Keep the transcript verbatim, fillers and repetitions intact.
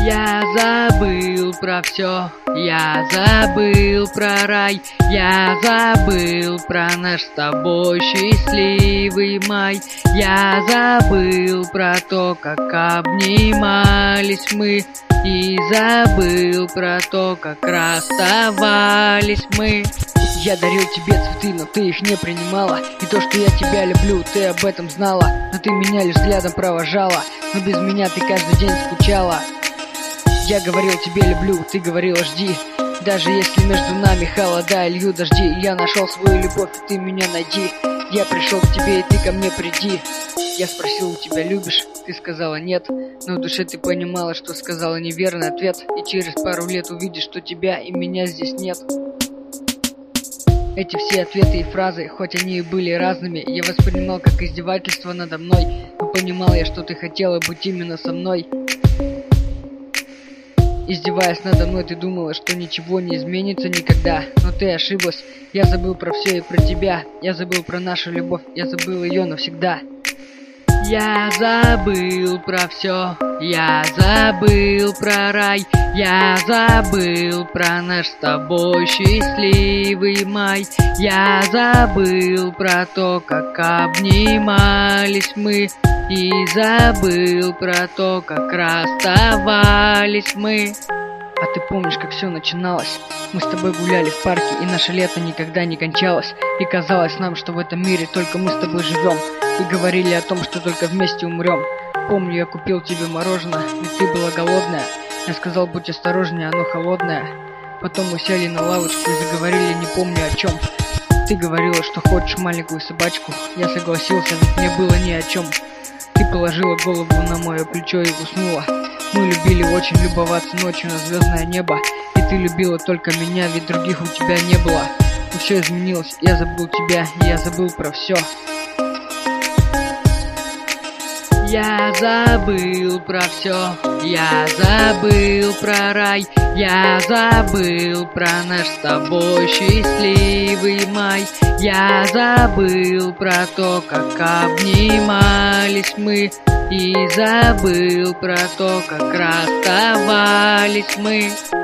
Я забыл про все, я забыл про рай, я забыл про наш с тобой счастливый май. Я забыл про то, как обнимались мы, и забыл про то, как расставались мы. Я дарил тебе цветы, но ты их не принимала, и то, что я тебя люблю, ты об этом знала, но ты меня лишь взглядом провожала, но без меня ты каждый день скучала. Я говорил тебе люблю, ты говорила жди, даже если между нами холода и льют дожди. Я нашел свою любовь, и ты меня найди. Я пришел к тебе, и ты ко мне приди. Я спросил у тебя любишь, ты сказала нет, но в душе ты понимала, что сказала неверный ответ. И через пару лет увидишь, что тебя и меня здесь нет. Эти все ответы и фразы, хоть они и были разными, я воспринимал как издевательство надо мной, но понимал я, что ты хотела быть именно со мной. Издеваясь надо мной, ты думала, что ничего не изменится никогда, но ты ошиблась. Я забыл про все и про тебя, я забыл про нашу любовь, я забыл ее навсегда. Я забыл про все, я забыл про рай, я забыл про наш с тобой счастливый май. Я забыл про то, как обнимались мы, и забыл про то, как расставались мы. А ты помнишь, как все начиналось? Мы с тобой гуляли в парке, и наше лето никогда не кончалось. И казалось нам, что в этом мире только мы с тобой живем, и говорили о том, что только вместе умрем. Помню, я купил тебе мороженое, ведь ты была голодная. Я сказал, будь осторожнее, оно холодное. Потом мы сели на лавочку и заговорили не помню о чем. Ты говорила, что хочешь маленькую собачку. Я согласился, ведь мне было ни о чем. Ты положила голову на мое плечо и уснула. Мы любили очень любоваться ночью на звездное небо, и ты любила только меня, ведь других у тебя не было. Но все изменилось, я забыл тебя, и я забыл про все. Я забыл про все, я забыл про рай, я забыл про наш с тобой счастливый май. Я забыл про то, как обнимались мы, и забыл про то, как расставались мы.